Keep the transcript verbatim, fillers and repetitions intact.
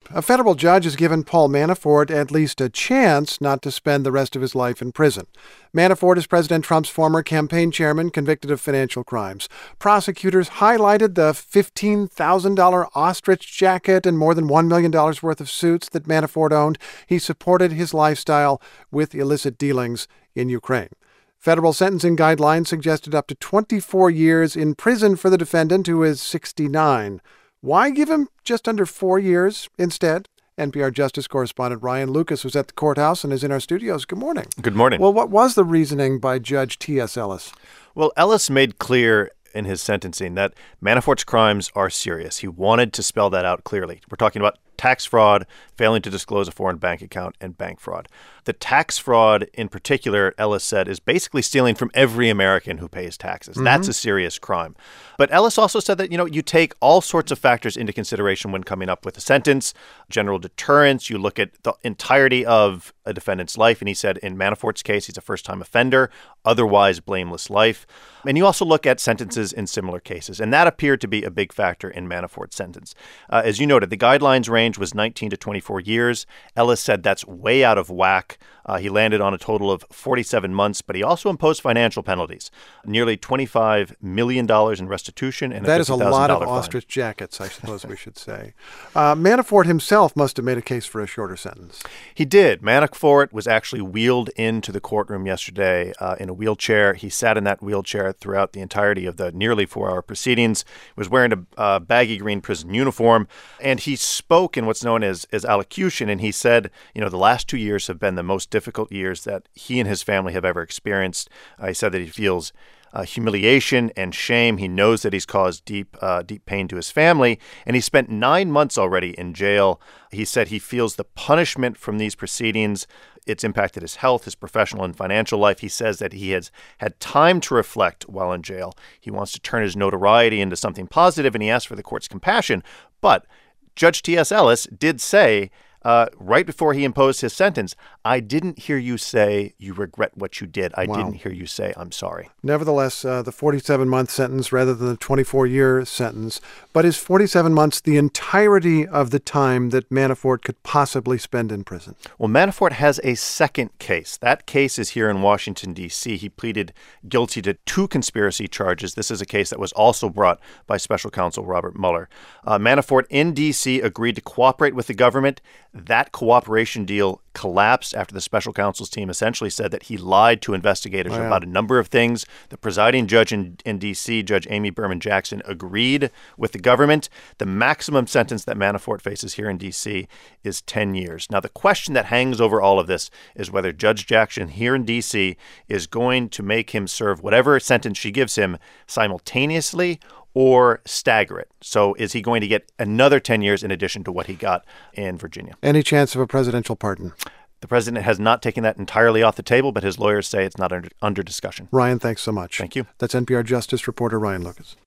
A federal judge has given Paul Manafort at least a chance not to spend the rest of his life in prison. Manafort is President Trump's former campaign chairman convicted of financial crimes. Prosecutors highlighted the fifteen thousand dollars ostrich jacket and more than one million dollars worth of suits that Manafort owned. He supported his lifestyle with illicit dealings in Ukraine. Federal sentencing guidelines suggested up to twenty-four years in prison for the defendant, who is sixty-nine. Why give him just under four years instead? N P R Justice correspondent Ryan Lucas was at the courthouse and is in our studios. Good morning. Good morning. Well, what was the reasoning by Judge T S. Ellis? Well, Ellis made clear in his sentencing that Manafort's crimes are serious. He wanted to spell that out clearly. We're talking about tax fraud, failing to disclose a foreign bank account, and bank fraud. The tax fraud in particular, Ellis said, is basically stealing from every American who pays taxes. Mm-hmm. That's a serious crime. But Ellis also said that, you know, you take all sorts of factors into consideration when coming up with a sentence, general deterrence. You look at the entirety of a defendant's life. And he said in Manafort's case, he's a first-time offender, otherwise blameless life. And you also look at sentences in similar cases. And that appeared to be a big factor in Manafort's sentence. Uh, as you noted, the guidelines range was nineteen to twenty-four years. Ellis said that's way out of whack. Uh, he landed on a total of forty-seven months, but he also imposed financial penalties, nearly twenty-five million dollars in restitution and a that is a lot of fine. ostrich jackets, I suppose we should say. Uh, Manafort himself must have made a case for a shorter sentence. He did. Manafort was actually wheeled into the courtroom yesterday uh, in a wheelchair. He sat in that wheelchair throughout the entirety of the nearly four-hour proceedings. He was wearing a uh, baggy green prison uniform, and he spoke in what's known as, as allocution, and he said, you know, the last two years have been the most difficult years that he and his family have ever experienced. Uh, he said that he feels uh, humiliation and shame. He knows that he's caused deep, uh, deep pain to his family, and he spent nine months already in jail. He said he feels the punishment from these proceedings. It's impacted his health, his professional and financial life. He says that he has had time to reflect while in jail. He wants to turn his notoriety into something positive, and he asked for the court's compassion. But Judge T S. Ellis did say uh, right before he imposed his sentence, I didn't hear you say you regret what you did. I wow. didn't hear you say I'm sorry. Nevertheless, uh, the forty-seven-month sentence rather than the twenty-four-year sentence. But is forty-seven months the entirety of the time that Manafort could possibly spend in prison? Well, Manafort has a second case. That case is here in Washington, D C. He pleaded guilty to two conspiracy charges. This is a case that was also brought by special counsel Robert Mueller. Uh, Manafort in D C agreed to cooperate with the government. That cooperation deal collapsed after the special counsel's team essentially said that he lied to investigators wow. about a number of things. The presiding judge in, in D C, Judge Amy Berman Jackson, agreed with the government. The maximum sentence that Manafort faces here in D C is ten years. Now, the question that hangs over all of this is whether Judge Jackson here in D C is going to make him serve whatever sentence she gives him simultaneously or stagger it. So is he going to get another ten years in addition to what he got in Virginia? Any chance of a presidential pardon? The president has not taken that entirely off the table, but his lawyers say it's not under, under discussion. Ryan, thanks so much. Thank you. That's N P R Justice reporter Ryan Lucas.